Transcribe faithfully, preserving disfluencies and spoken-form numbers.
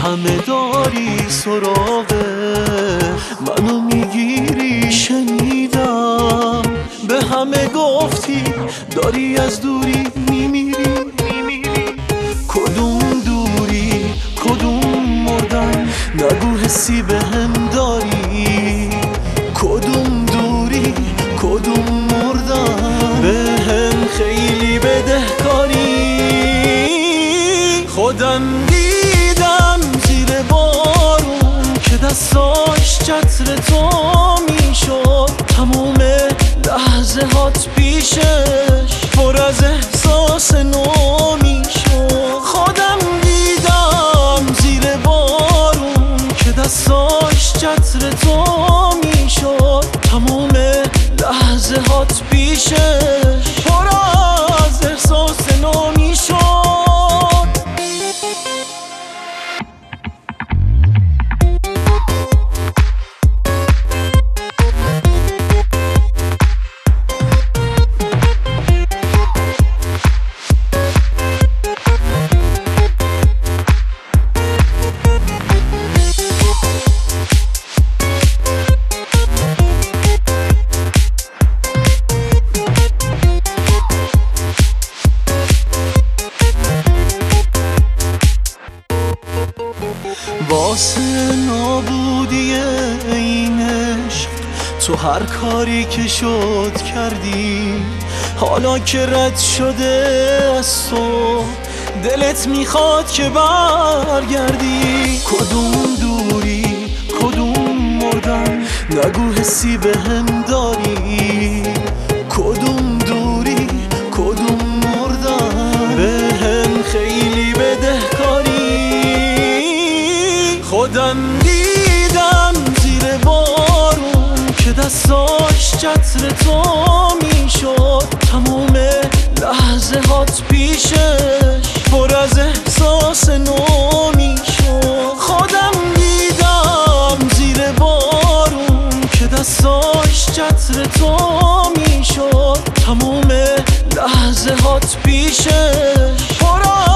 همه داری سراغه منو میگیری. شنیدم به همه گفتی داری از دوری میمیری. کدوم دوری کدوم مردن نگو حسی به هم داری. کدوم دوری کدوم مردن به هم خیلی بدهکاری. خودم دیدم زیر بارون که دستاش چتر تو میشد. تموم لحظه هات پیشش پر از احساس نو میشد. خودم دیدم زیر بارون که دستاش چتر تو میشد. تموم لحظه هات پیشش پر از احساس نو میشد. واسه نابودی این عشق تو هر کاری که شد کردی. حالا که رد شده از تو دلت میخواد که برگردی. کدوم دوری کدوم مردن نگو حسی به هم داری. کدوم دوری کدوم مردن به هم خیلی بدهکاری. خودم دیدم زیر بارون که دستاش چتر تو میشد. تموم لحظه هات پیشش پر از احساس نو میشد. خودم دیدم زیر بارون که دستاش چتر تو میشد. تموم لحظه هات پیشش پر از